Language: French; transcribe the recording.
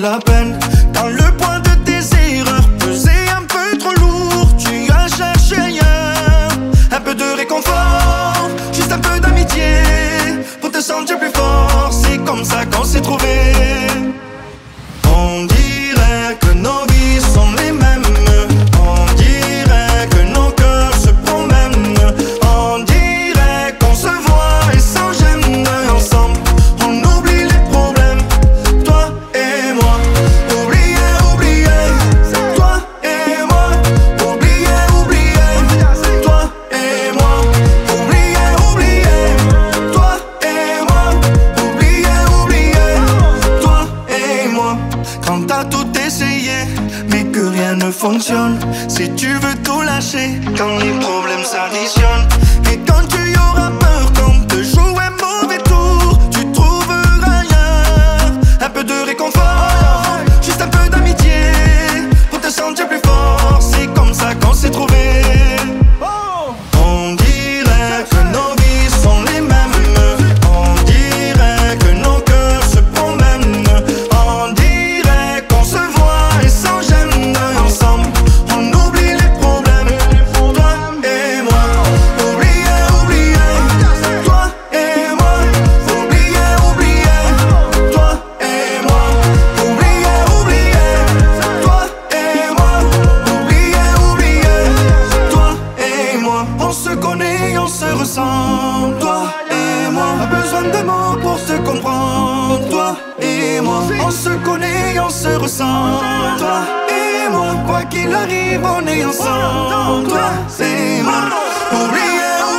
la peine. Quand le poids de tes erreurs pesait un peu trop lourd, tu as cherché ailleurs un peu de réconfort, juste un peu d'amitié pour te sentir plus fort. C'est comme ça qu'on s'est trouvés. On dirait que nos vies sont les mêmes. On dirait que nos cœurs se promènent. On dirait qu'on se voit et sans gêne. Ensemble, on oublie les problèmes. Toi et moi, oublier, oublier. Toi et moi, oublier, oublier. Toi et moi, oublier, oublier. Toi et moi, oublier, oublier. Toi et moi. Quand t'as tout essayé, mais que rien ne fonctionne, si tu veux tout lâcher, quand les problèmes s'additionnent, et quand tu y auras peur qu'on te joue un mauvais tour, tu trouveras ailleurs un peu de réconfort, juste un peu d'amitié pour te sentir plus fort. C'est comme ça qu'on s'est trouvés. On dirait que nos vies sont les mêmes. On dirait que nos cœurs se promènent. On dirait qu'on se voit et sans gêne. Ensemble, on oublie les problèmes. Toi et moi, oublier, oublier. Toi et moi, oublier, oublier. Toi et moi, oublier, oublier. Toi et moi, oublier, oublier. Toi et moi, on se connaît, on se ressent. Toi et moi, pas besoin de mots pour se comprendre. Toi et moi, on se connaît, on se ressent. Toi et moi, quoi qu'il arrive, on est ensemble. Toi et moi, oublier,